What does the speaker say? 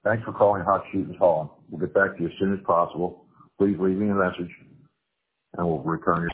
Thanks for calling Hot Shooters Hauling. We'll get back to you as soon as possible. Please leave me a message, and we'll return your